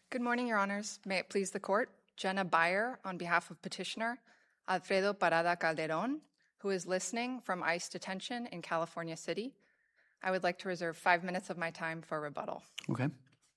Good morning, Your Honors. May it please the Court. Jenna Bayer on behalf of Petitioner Alfredo Parada Calderon, who is listening from ICE detention in California City. I would like to reserve 5 minutes of my time for rebuttal. Okay.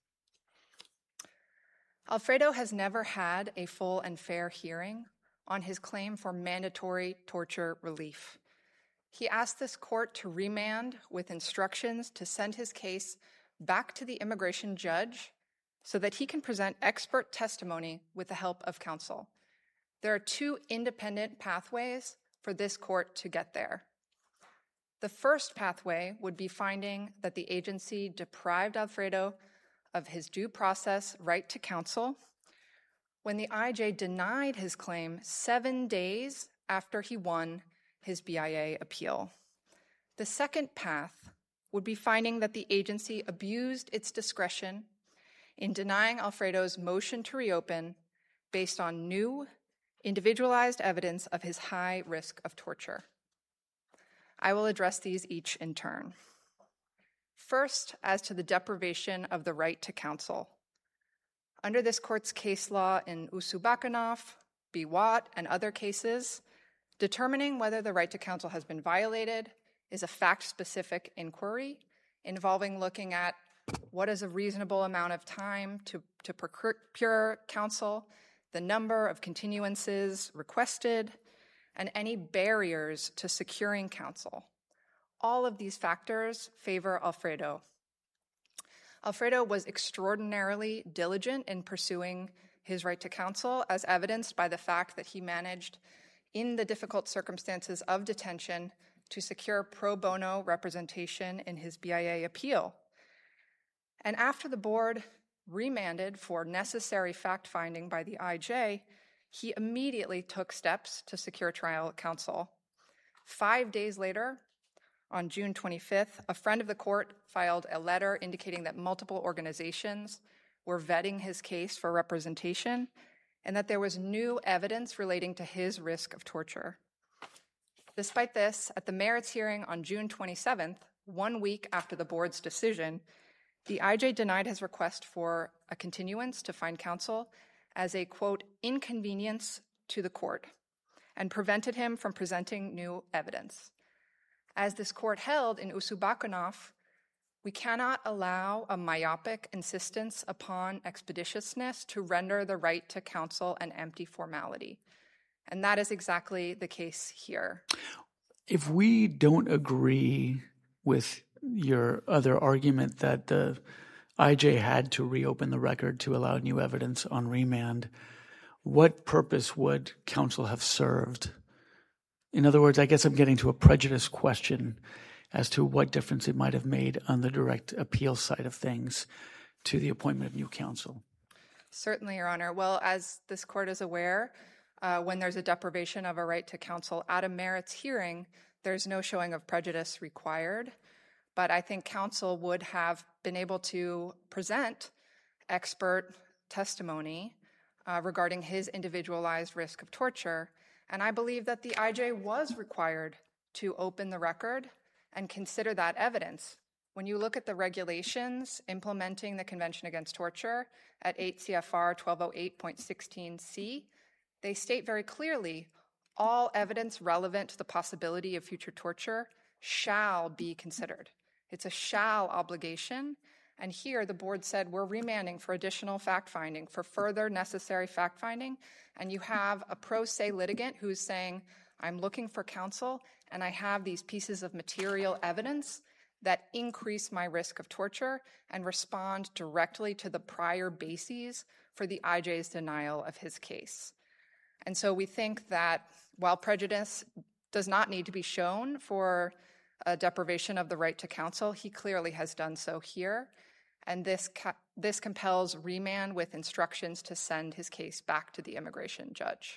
Alfredo has never had a full and fair hearing on his claim for mandatory torture relief. He asked this court to remand with instructions to send his case back to the immigration judge so that he can present expert testimony with the help of counsel. There are two independent pathways for this court to get there. The first pathway would be finding that the agency deprived Alfredo of his due process right to counsel when the IJ denied his claim 7 days after he won his BIA appeal. The second path would be finding that the agency abused its discretion in denying Alfredo's motion to reopen based on new, individualized evidence of his high risk of torture. I will address these each in turn. First, as to the deprivation of the right to counsel. Under this court's case law in Usubakanov, Biwat, and other cases, determining whether the right to counsel has been violated is a fact-specific inquiry involving looking at what is a reasonable amount of time to procure counsel, the number of continuances requested, and any barriers to securing counsel. All of these factors favor Alfredo. Alfredo was extraordinarily diligent in pursuing his right to counsel, as evidenced by the fact that he managed, in the difficult circumstances of detention, to secure pro bono representation in his BIA appeal. And after the board remanded for necessary fact-finding by the IJ, he immediately took steps to secure trial counsel. 5 days later, on June 25th, a friend of the court filed a letter indicating that multiple organizations were vetting his case for representation and that there was new evidence relating to his risk of torture. Despite this, at the merits hearing on June 27th, 1 week after the board's decision, the IJ denied his request for a continuance to find counsel as a, quote, inconvenience to the court and prevented him from presenting new evidence. As this court held in Usubakanov, we cannot allow a myopic insistence upon expeditiousness to render the right to counsel an empty formality. And that is exactly the case here. If we don't agree with your other argument that the IJ had to reopen the record to allow new evidence on remand, what purpose would counsel have served? In other words, I guess I'm getting to a prejudice question as to what difference it might have made on the direct appeal side of things to the appointment of new counsel. Certainly, Your Honor. Well, as this court is aware, when there's a deprivation of a right to counsel at a merits hearing, there's no showing of prejudice required. But I think counsel would have been able to present expert testimony regarding his individualized risk of torture. And I believe that the IJ was required to open the record and consider that evidence. When you look at the regulations implementing the Convention Against Torture at 8 CFR 1208.16c, they state very clearly all evidence relevant to the possibility of future torture shall be considered. It's a shall obligation. And here the board said we're remanding for additional fact-finding, for further necessary fact-finding. And you have a pro se litigant who's saying, I'm looking for counsel and I have these pieces of material evidence that increase my risk of torture and respond directly to the prior bases for the IJ's denial of his case. And so we think that while prejudice does not need to be shown for a deprivation of the right to counsel, he clearly has done so here. And this compels remand with instructions to send his case back to the immigration judge.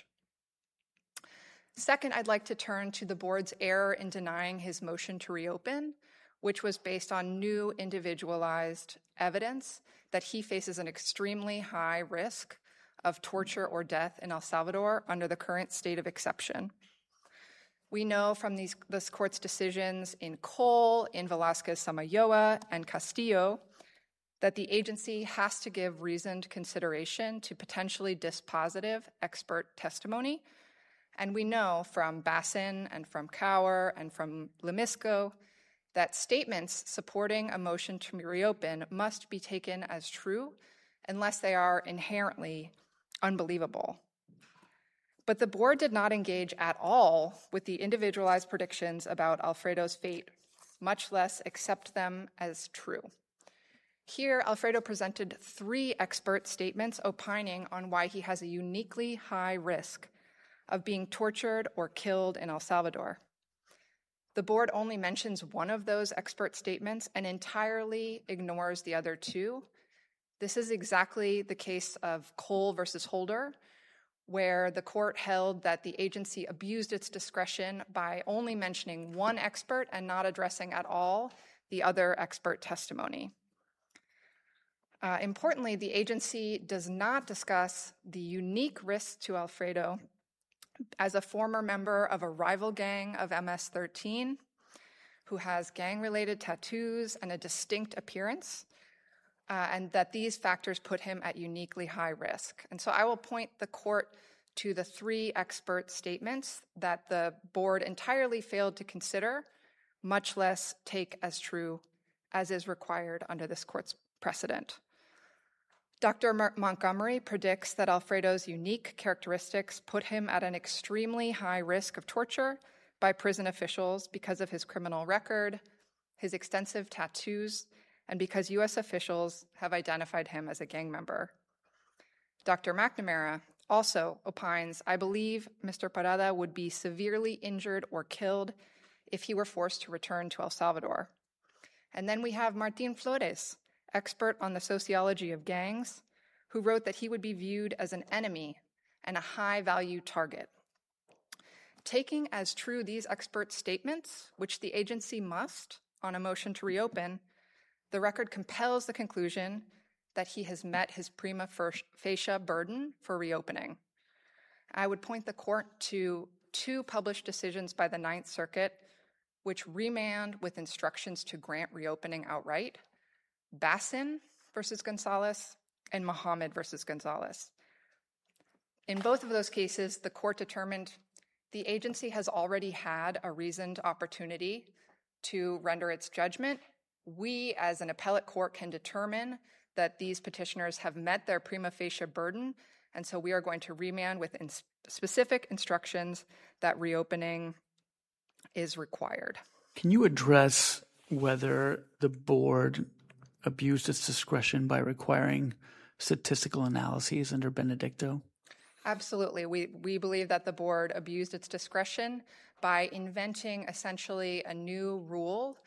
Second, I'd like to turn to the board's error in denying his motion to reopen, which was based on new individualized evidence that he faces an extremely high risk of torture or death in El Salvador under the current state of exception. We know from this court's decisions in Cole, in Velázquez Samayoa, and Castillo that the agency has to give reasoned consideration to potentially dispositive expert testimony. And we know from Bassin and from Cower and from Lemisco that statements supporting a motion to reopen must be taken as true unless they are inherently unbelievable. But the board did not engage at all with the individualized predictions about Alfredo's fate, much less accept them as true. Here, Alfredo presented 3 expert statements opining on why he has a uniquely high risk of being tortured or killed in El Salvador. The board only mentions one of those expert statements and entirely ignores the other 2. This is exactly the case of Cole versus Holder, where the court held that the agency abused its discretion by only mentioning one expert and not addressing at all the other expert testimony. Importantly, the agency does not discuss the unique risks to Alfredo as a former member of a rival gang of MS-13 who has gang-related tattoos and a distinct appearance, and that these factors put him at uniquely high risk. And so I will point the court to the 3 expert statements that the board entirely failed to consider, much less take as true as is required under this court's precedent. Dr. Montgomery predicts that Alfredo's unique characteristics put him at an extremely high risk of torture by prison officials because of his criminal record, his extensive tattoos, and because U.S. officials have identified him as a gang member. Dr. McNamara also opines, I believe Mr. Parada would be severely injured or killed if he were forced to return to El Salvador. And then we have Martín Flores, expert on the sociology of gangs, who wrote that he would be viewed as an enemy and a high-value target. Taking as true these expert statements, which the agency must on a motion to reopen, the record compels the conclusion that he has met his prima facie burden for reopening. I would point the court to 2 published decisions by the Ninth Circuit, which remand with instructions to grant reopening outright: Bassin versus Gonzalez and Muhammad versus Gonzalez. In both of those cases, the court determined the agency has already had a reasoned opportunity to render its judgment. We, as an appellate court, can determine that these petitioners have met their prima facie burden, and so we are going to remand with specific instructions that reopening is required. Can you address whether the board abused its discretion by requiring statistical analyses under Benedicto? Absolutely. We believe that the board abused its discretion by inventing essentially a new rule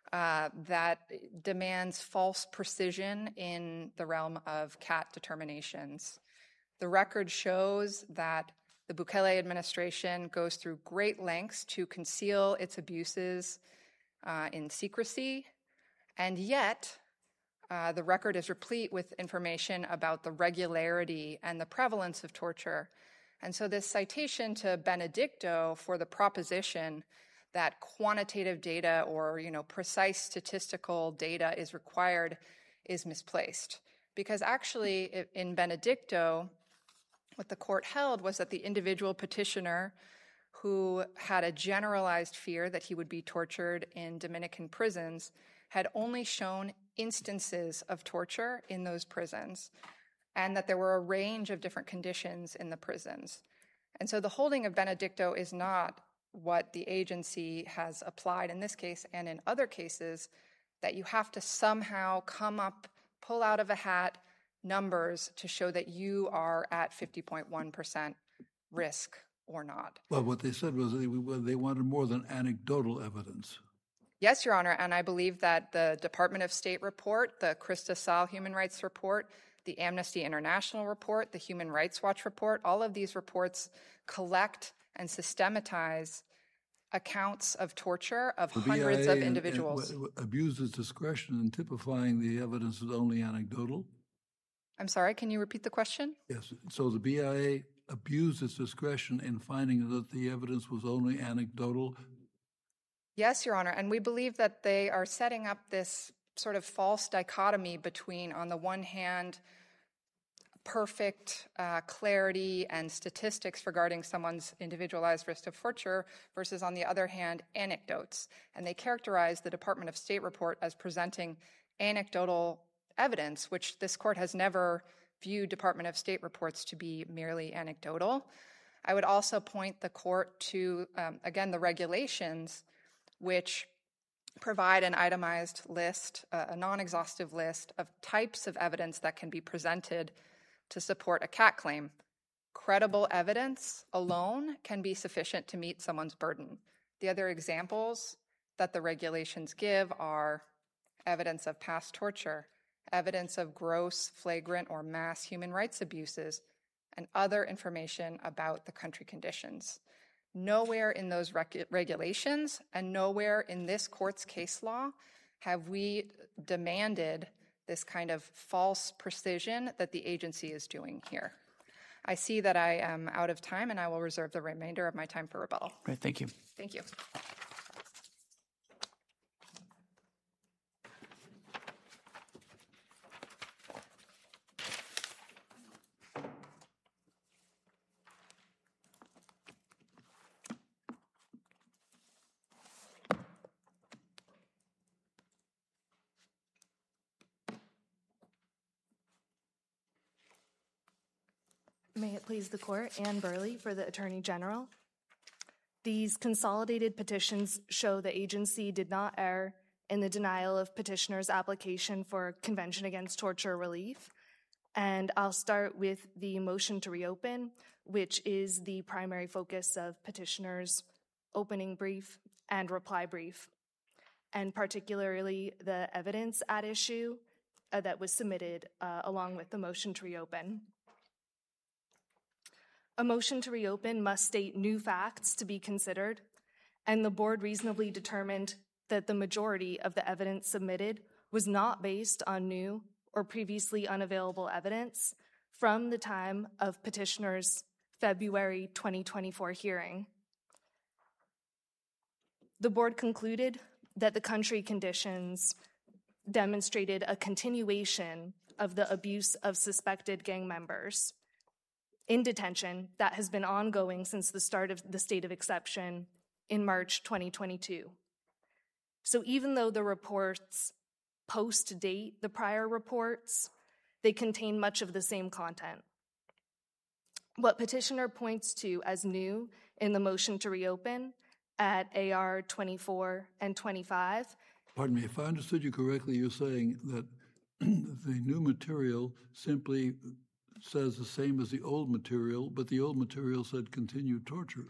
that demands false precision in the realm of CAT determinations. The record shows that the Bukele administration goes through great lengths to conceal its abuses in secrecy, and yet the record is replete with information about the regularity and the prevalence of torture. And so this citation to Benedicto for the proposition that quantitative data or, precise statistical data is required is misplaced. Because actually, in Benedicto, what the court held was that the individual petitioner who had a generalized fear that he would be tortured in Dominican prisons had only shown instances of torture in those prisons, and that there were a range of different conditions in the prisons. And so the holding of Benedicto is not what the agency has applied in this case and in other cases, that you have to somehow pull out of a hat numbers to show that you are at 50.1% risk or not. Well, what they said was they wanted more than anecdotal evidence. Yes, Your Honor, and I believe that the Department of State report, the Krista Sahl Human Rights report, the Amnesty International report, the Human Rights Watch report, all of these reports collect and systematize accounts of torture of hundreds of individuals. Abused its discretion in typifying the evidence as only anecdotal? I'm sorry, can you repeat the question? Yes, so the BIA abused its discretion in finding that the evidence was only anecdotal? Yes, Your Honor, and we believe that they are setting up this sort of false dichotomy between, on the one hand, perfect clarity and statistics regarding someone's individualized risk of torture versus, on the other hand, anecdotes. And they characterize the Department of State report as presenting anecdotal evidence, which this court has never viewed Department of State reports to be merely anecdotal. I would also point the court to, again, the regulations, which provide an itemized list, a non-exhaustive list of types of evidence that can be presented to support a CAT claim. Credible evidence alone can be sufficient to meet someone's burden. The other examples that the regulations give are evidence of past torture, evidence of gross, flagrant, or mass human rights abuses, and other information about the country conditions. Nowhere in those regulations and nowhere in this court's case law have we demanded this kind of false precision that the agency is doing here. I see that I am out of time, and I will reserve the remainder of my time for rebuttal. Great, thank you. Thank you. May it please the Court, Anne Burley for the Attorney General. These consolidated petitions show the agency did not err in the denial of petitioner's application for Convention Against Torture relief. And I'll start with the motion to reopen, which is the primary focus of petitioner's opening brief and reply brief, and particularly the evidence at issue that was submitted along with the motion to reopen. A motion to reopen must state new facts to be considered, and the board reasonably determined that the majority of the evidence submitted was not based on new or previously unavailable evidence from the time of petitioner's February 2024 hearing. The board concluded that the country conditions demonstrated a continuation of the abuse of suspected gang members in detention that has been ongoing since the start of the state of exception in March 2022. So even though the reports post-date the prior reports, they contain much of the same content. What petitioner points to as new in the motion to reopen at AR 24 and 25. Pardon me, if I understood you correctly, you're saying that the new material simply says the same as the old material, but the old material said continued torture.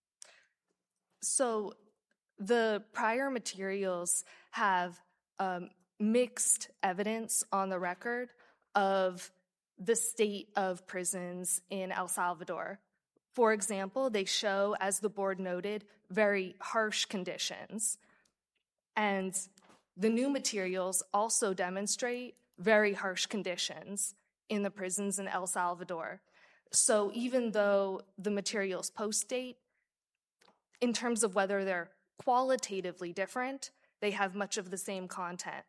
So the prior materials have mixed evidence on the record of the state of prisons in El Salvador. For example, they show, as the board noted, very harsh conditions. And the new materials also demonstrate very harsh conditions in the prisons in El Salvador. So even though the materials post-date, in terms of whether they're qualitatively different, they have much of the same content.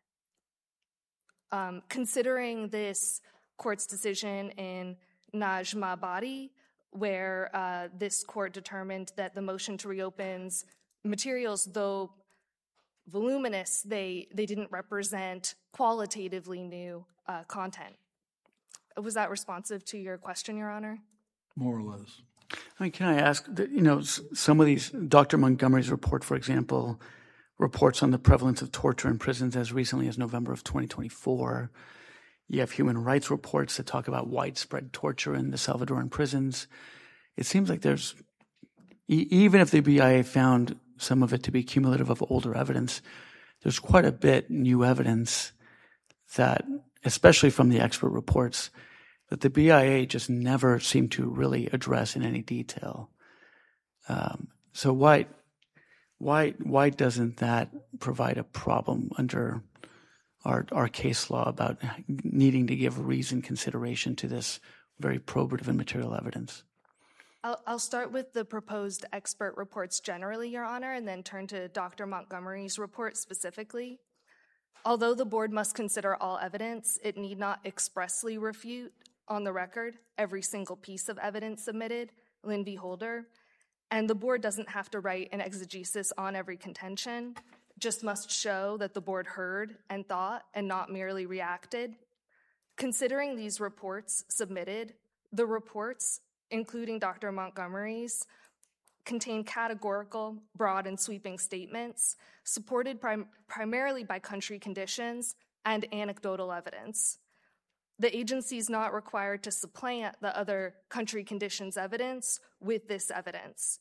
Considering this court's decision in Najma Badi, where this court determined that the motion to reopen's materials, though voluminous, they didn't represent qualitatively new content. Was that responsive to your question, Your Honor? More or less. I mean, can I ask, some of these, Dr. Montgomery's report, for example, reports on the prevalence of torture in prisons as recently as November of 2024. You have human rights reports that talk about widespread torture in the Salvadoran prisons. It seems like there's, even if the BIA found some of it to be cumulative of older evidence, there's quite a bit new evidence that, especially from the expert reports, that the BIA just never seemed to really address in any detail. So why doesn't that provide a problem under our case law about needing to give reasoned consideration to this very probative and material evidence? I'll start with the proposed expert reports generally, Your Honor, and then turn to Dr. Montgomery's report specifically. Although the board must consider all evidence, it need not expressly refute on the record every single piece of evidence submitted, Lynn v. Holder, and the board doesn't have to write an exegesis on every contention, just must show that the board heard and thought and not merely reacted. Considering these reports submitted, the reports, including Dr. Montgomery's, contain categorical, broad, and sweeping statements supported primarily by country conditions and anecdotal evidence. The agency is not required to supplant the other country conditions evidence with this evidence.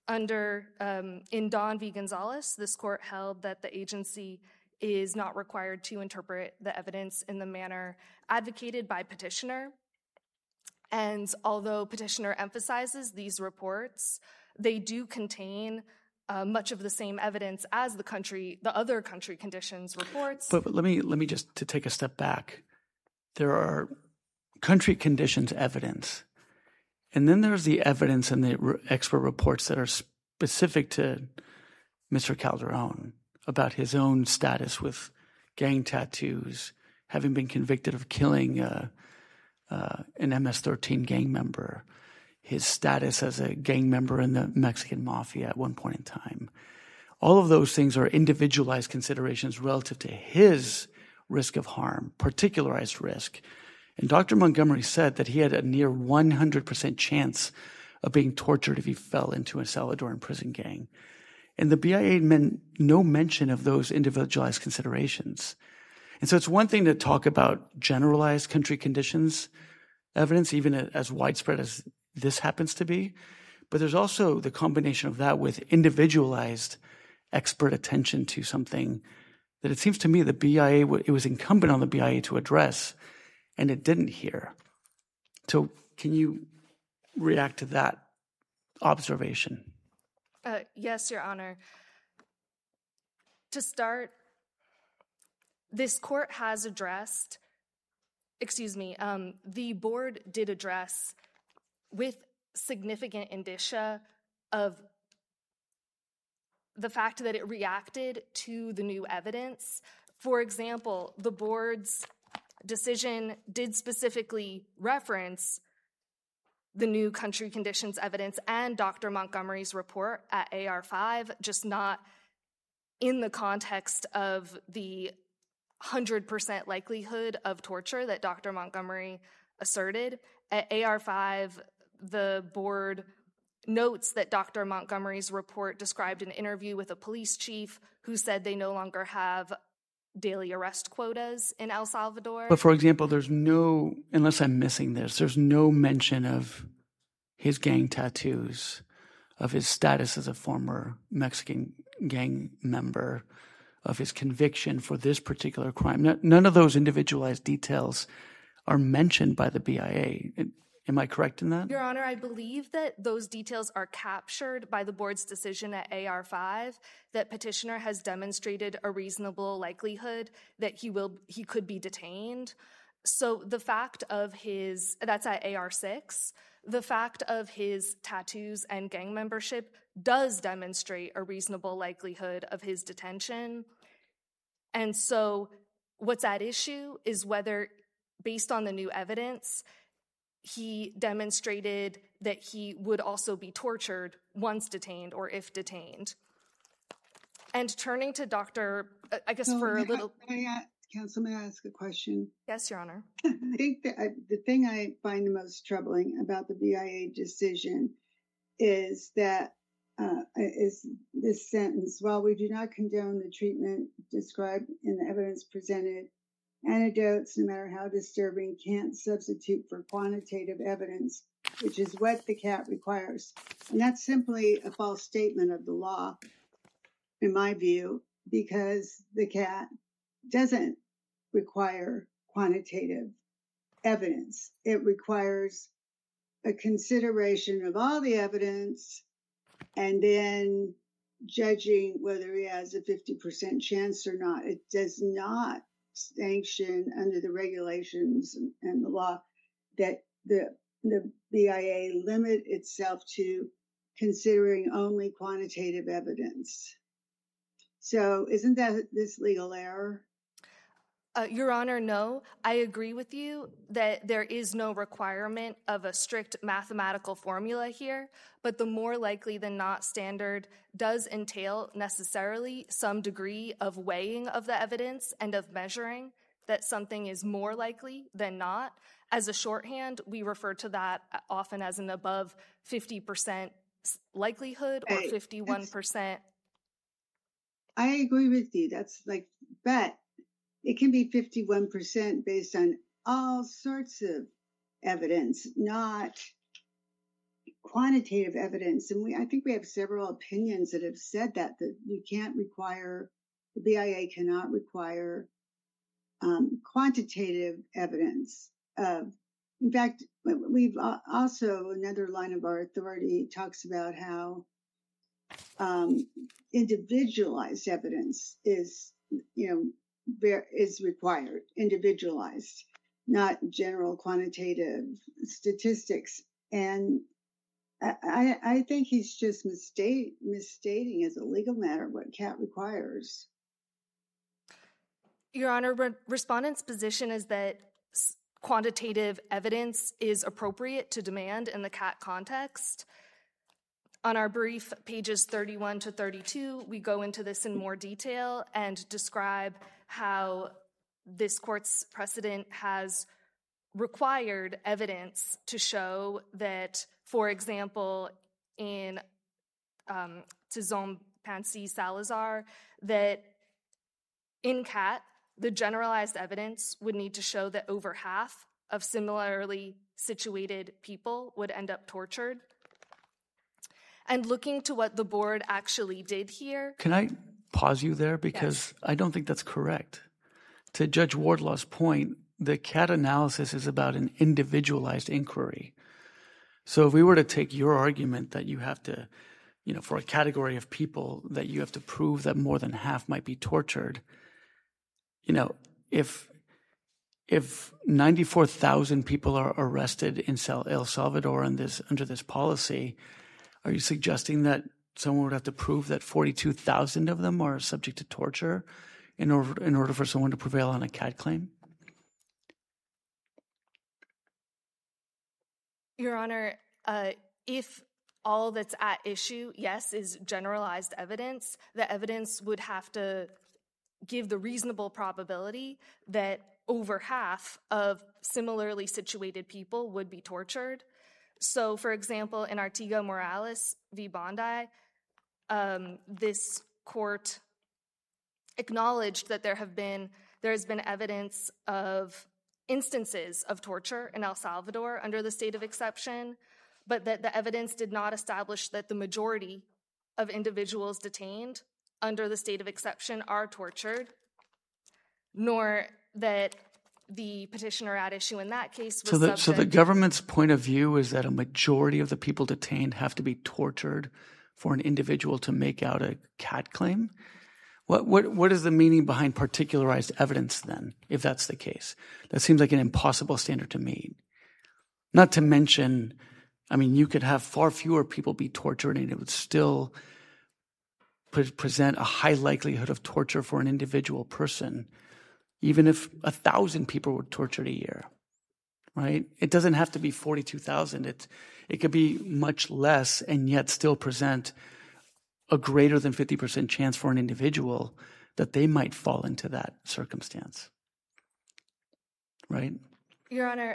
In Don v. Gonzalez, this court held that the agency is not required to interpret the evidence in the manner advocated by petitioner. And although petitioner emphasizes these reports, they do contain much of the same evidence as the other country conditions reports. But let me just to take a step back. There are country conditions evidence, and then there's the evidence and the expert reports that are specific to Mr. Calderon about his own status with gang tattoos, having been convicted of killing an MS-13 gang member, his status as a gang member in the Mexican mafia at one point in time. All of those things are individualized considerations relative to his risk of harm, particularized risk. And Dr. Montgomery said that he had a near 100% chance of being tortured if he fell into a Salvadoran prison gang. And the BIA made no mention of those individualized considerations. And so it's one thing to talk about generalized country conditions evidence, even as widespread as this happens to be, but there's also the combination of that with individualized expert attention to something that it seems to me the BIA, it was incumbent on the BIA to address, and it didn't here. So can you react to that observation? Yes, Your Honor. To start, this court has addressed, the board did address with significant indicia of the fact that it reacted to the new evidence. For example, the board's decision did specifically reference the new country conditions evidence and Dr. Montgomery's report at AR5, just not in the context of the 100% likelihood of torture that Dr. Montgomery asserted. At AR5, the board notes that Dr. Montgomery's report described an interview with a police chief who said they no longer have daily arrest quotas in El Salvador. But for example, there's no, unless I'm missing this, there's no mention of his gang tattoos, of his status as a former Mexican gang member, of his conviction for this particular crime. None of those individualized details are mentioned by the BIA. Am I correct in that? Your Honor, I believe that those details are captured by the board's decision at AR5, that petitioner has demonstrated a reasonable likelihood that he could be detained. So the fact of that's at AR6, the fact of his tattoos and gang membership does demonstrate a reasonable likelihood of his detention. And so what's at issue is whether, based on the new evidence, he demonstrated that he would also be tortured once detained or if detained. And turning to Counsel, may I ask a question? Yes, Your Honor. I think that the thing I find the most troubling about the BIA decision is that is this sentence: while we do not condone the treatment described in the evidence presented, anecdotes, no matter how disturbing, can't substitute for quantitative evidence, which is what the CAT requires. And that's simply a false statement of the law, in my view, because the CAT doesn't require quantitative evidence. It requires a consideration of all the evidence and then judging whether he has a 50% chance or not. It does not sanction under the regulations and the law that the BIA limit itself to considering only quantitative evidence. So isn't that this legal error? Your Honor, no. I agree with you that there is no requirement of a strict mathematical formula here, but the more likely than not standard does entail necessarily some degree of weighing of the evidence and of measuring that something is more likely than not. As a shorthand, we refer to that often as an above 50% likelihood or 51%. I agree with you. That's like, but it can be 51% based on all sorts of evidence, not quantitative evidence. And I think we have several opinions that have said that you can't require, the BIA cannot require quantitative evidence. In fact, we've also, another line of our authority talks about how individualized evidence is required, individualized, not general quantitative statistics. And I think he's just misstating as a legal matter what CAT requires. Your Honor, respondent's position is that quantitative evidence is appropriate to demand in the CAT context. On our brief, pages 31 to 32, we go into this in more detail and describe how this court's precedent has required evidence to show that, for example, in Tizon Pansy Salazar, that in CAT, the generalized evidence would need to show that over half of similarly situated people would end up tortured. And looking to what the board actually did here. Can I pause you there? Because yes. I don't think that's correct. To Judge Wardlaw's point, the CAT analysis is about an individualized inquiry. So if we were to take your argument that you have to, for a category of people, that you have to prove that more than half might be tortured, if 94,000 people are arrested in El Salvador under this policy, are you suggesting that someone would have to prove that 42,000 of them are subject to torture in order for someone to prevail on a CAT claim? Your Honor, if all that's at issue, yes, is generalized evidence, the evidence would have to give the reasonable probability that over half of similarly situated people would be tortured. So, for example, in Artigo Morales v. Bondi, this court acknowledged that there has been evidence of instances of torture in El Salvador under the state of exception, but that the evidence did not establish that the majority of individuals detained under the state of exception are tortured, nor that the petitioner at issue in that case was So the government's point of view is that a majority of the people detained have to be tortured for an individual to make out a CAT claim? What is the meaning behind particularized evidence then, if that's the case? That seems like an impossible standard to meet. Not to mention, you could have far fewer people be tortured and it would still present a high likelihood of torture for an individual person, even if 1,000 people were tortured a year, right? It doesn't have to be 42,000. It could be much less and yet still present a greater than 50% chance for an individual that they might fall into that circumstance, right? Your Honor,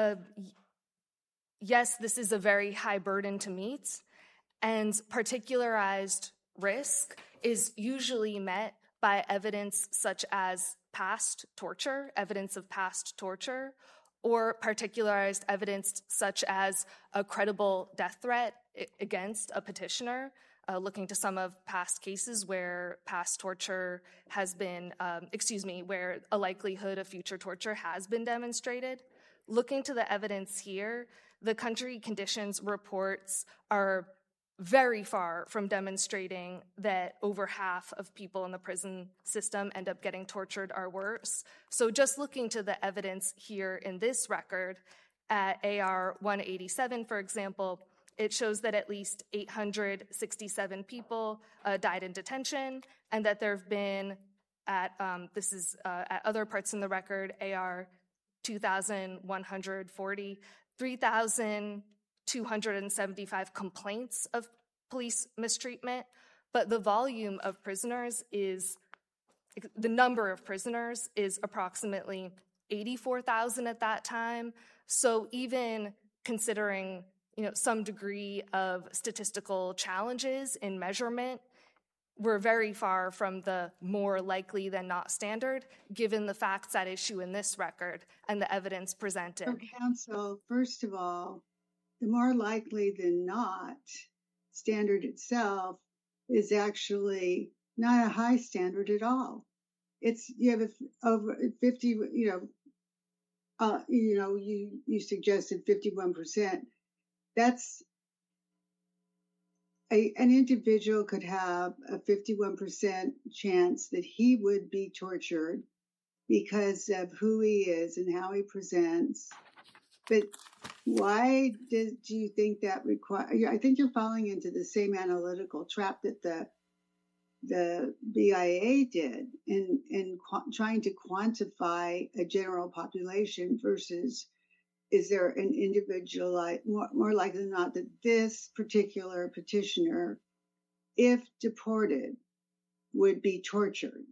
yes, this is a very high burden to meet, and particularized risk is usually met by evidence such as past torture, evidence of past torture, or particularized evidence such as a credible death threat against a petitioner, looking to some of past cases where past torture has been, where a likelihood of future torture has been demonstrated. Looking to the evidence here, the country conditions reports are very far from demonstrating that over half of people in the prison system end up getting tortured or worse. So just looking to the evidence here in this record, at AR 187, for example, it shows that at least 867 people died in detention, and that there have been at other parts in the record, AR 2,140, 3,275 complaints of police mistreatment, but the volume of prisoners the number of prisoners is approximately 84,000 at that time. So even considering, some degree of statistical challenges in measurement, we're very far from the more likely than not standard, given the facts at issue in this record and the evidence presented. So, counsel, first of all, the more likely than not standard itself is actually not a high standard at all. You have over 50, you suggested 51%. That's an individual could have a 51% chance that he would be tortured because of who he is and how he presents. But why do you think that I think you're falling into the same analytical trap that the BIA did in trying to quantify a general population versus is there an individual, more likely than not, that this particular petitioner, if deported, would be tortured?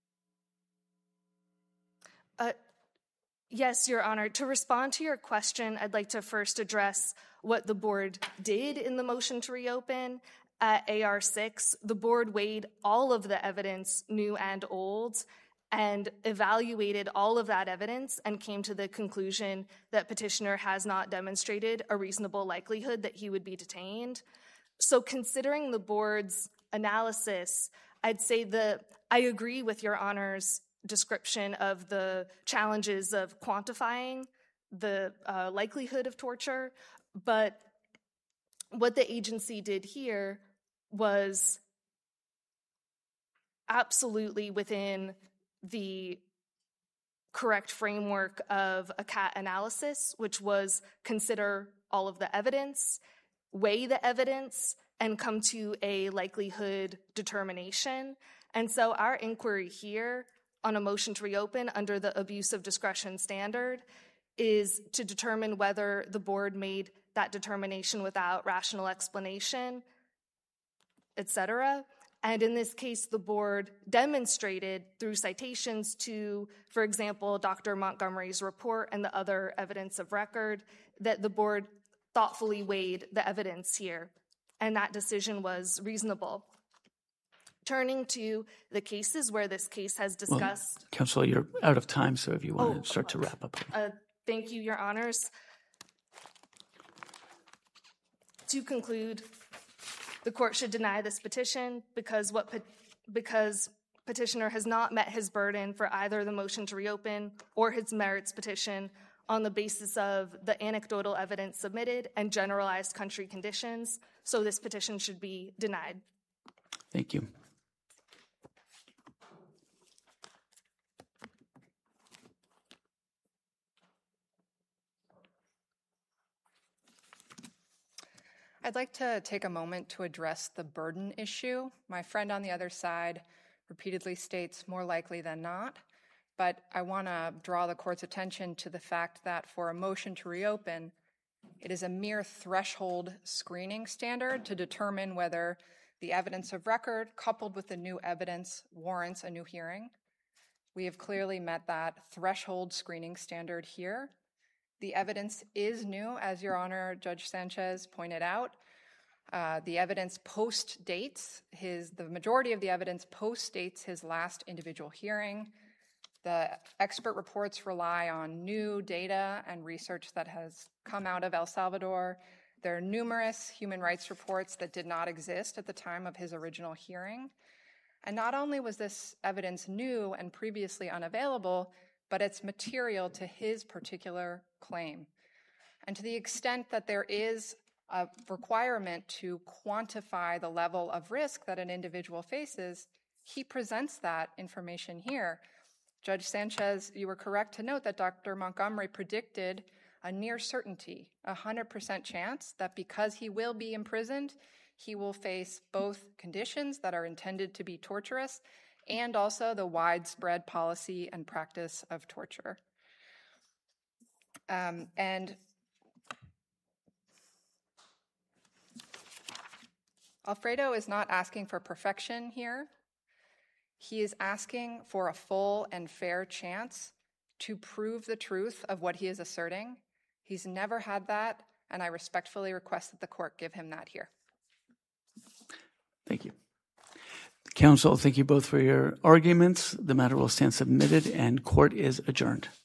Yes, Your Honor. To respond to your question, I'd like to first address what the board did in the motion to reopen. At AR6, the board weighed all of the evidence, new and old, and evaluated all of that evidence and came to the conclusion that petitioner has not demonstrated a reasonable likelihood that he would be detained. So considering the board's analysis, I'd say I agree with Your Honor's description of the challenges of quantifying the likelihood of torture, but what the agency did here was absolutely within the correct framework of a CAT analysis, which was consider all of the evidence, weigh the evidence, and come to a likelihood determination. And so our inquiry here on a motion to reopen under the abuse of discretion standard is to determine whether the board made that determination without rational explanation, etc. And in this case, the board demonstrated through citations to, for example, Dr. Montgomery's report and the other evidence of record, that the board thoughtfully weighed the evidence here, and that decision was reasonable. Turning to the cases where this case has discussed... Well, Counsel, you're out of time, so if you want to start to wrap up. Thank you, Your Honors. To conclude, the court should deny this petition because petitioner has not met his burden for either the motion to reopen or his merits petition on the basis of the anecdotal evidence submitted and generalized country conditions. So this petition should be denied. Thank you. I'd like to take a moment to address the burden issue. My friend on the other side repeatedly states more likely than not, but I want to draw the court's attention to the fact that for a motion to reopen, it is a mere threshold screening standard to determine whether the evidence of record coupled with the new evidence warrants a new hearing. We have clearly met that threshold screening standard here. The evidence is new, as Your Honor, Judge Sanchez pointed out. The evidence post-dates the majority of the evidence post-dates his last individual hearing. The expert reports rely on new data and research that has come out of El Salvador. There are numerous human rights reports that did not exist at the time of his original hearing. And not only was this evidence new and previously unavailable, but it's material to his particular claim. And to the extent that there is a requirement to quantify the level of risk that an individual faces, he presents that information here. Judge Sanchez, you were correct to note that Dr. Montgomery predicted a near certainty, 100% chance that because he will be imprisoned, he will face both conditions that are intended to be torturous and also the widespread policy and practice of torture. And Alfredo is not asking for perfection here. He is asking for a full and fair chance to prove the truth of what he is asserting. He's never had that, and I respectfully request that the court give him that here. Thank you. Counsel, thank you both for your arguments. The matter will stand submitted and court is adjourned.